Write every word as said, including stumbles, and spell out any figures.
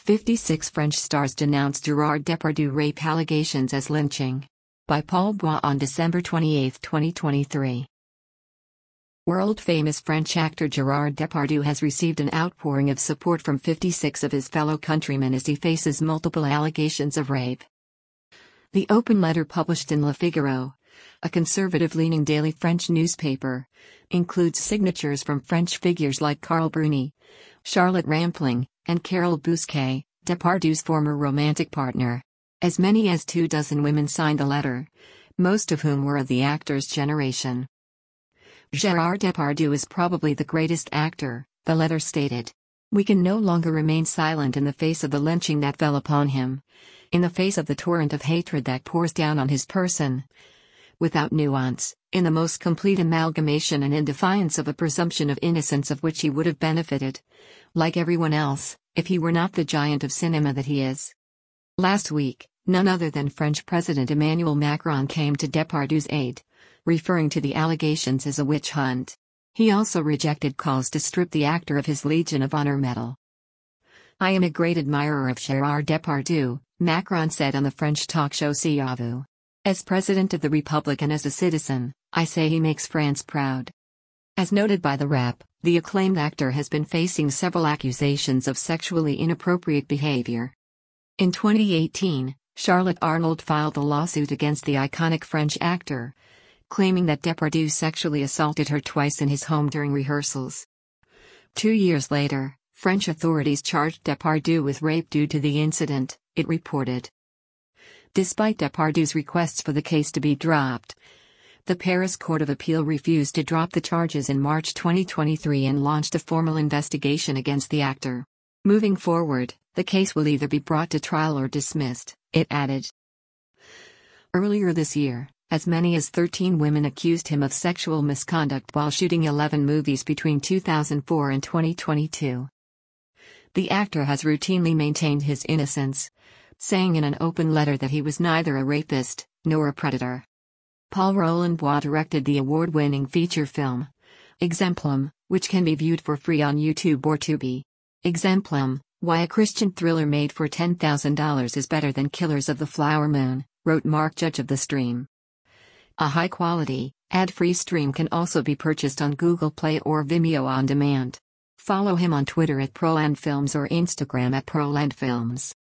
fifty-six French stars denounce Gerard Depardieu rape allegations as lynching. By Paul Bois on December twenty-eighth, twenty twenty-three. World-famous French actor Gerard Depardieu has received an outpouring of support from fifty-six of his fellow countrymen as he faces multiple allegations of rape. The open letter published in Le Figaro, a conservative-leaning daily French newspaper, includes signatures from French figures like Carl Bruni, Charlotte Rampling, and Carole Bouquet, Depardieu's former romantic partner. As many as two dozen women signed the letter, most of whom were of the actor's generation. Gerard Depardieu is probably the greatest actor, the letter stated. We can no longer remain silent in the face of the lynching that fell upon him, in the face of the torrent of hatred that pours down on his person. Without nuance, in the most complete amalgamation and in defiance of a presumption of innocence of which he would have benefited, like everyone else, if he were not the giant of cinema that he is. Last week, none other than French President Emmanuel Macron came to Depardieu's aid, referring to the allegations as a witch hunt. He also rejected calls to strip the actor of his Legion of Honor medal. I am a great admirer of Gerard Depardieu, Macron said on the French talk show C'est à vous. As President of the Republic and as a citizen, I say he makes France proud. As noted by the Rep, the acclaimed actor has been facing several accusations of sexually inappropriate behavior. In twenty eighteen, Charlotte Arnould filed a lawsuit against the iconic French actor, claiming that Depardieu sexually assaulted her twice in his home during rehearsals. Two years later, French authorities charged Depardieu with rape due to the incident, it reported. Despite Depardieu's requests for the case to be dropped, the Paris Court of Appeal refused to drop the charges in March twenty twenty-three and launched a formal investigation against the actor. Moving forward, the case will either be brought to trial or dismissed, it added. Earlier this year, as many as thirteen women accused him of sexual misconduct while shooting eleven movies between two thousand four and twenty twenty-two. The actor has routinely maintained his innocence, saying in an open letter that he was neither a rapist nor a predator. Paul Roland Bois directed the award-winning feature film, Exemplum, which can be viewed for free on YouTube or Tubi. Exemplum, why a Christian thriller made for ten thousand dollars is better than Killers of the Flower Moon, wrote Mark Judge of The Stream. A high-quality, ad-free stream can also be purchased on Google Play or Vimeo on demand. Follow him on Twitter at Proland Films or Instagram at Proland Films.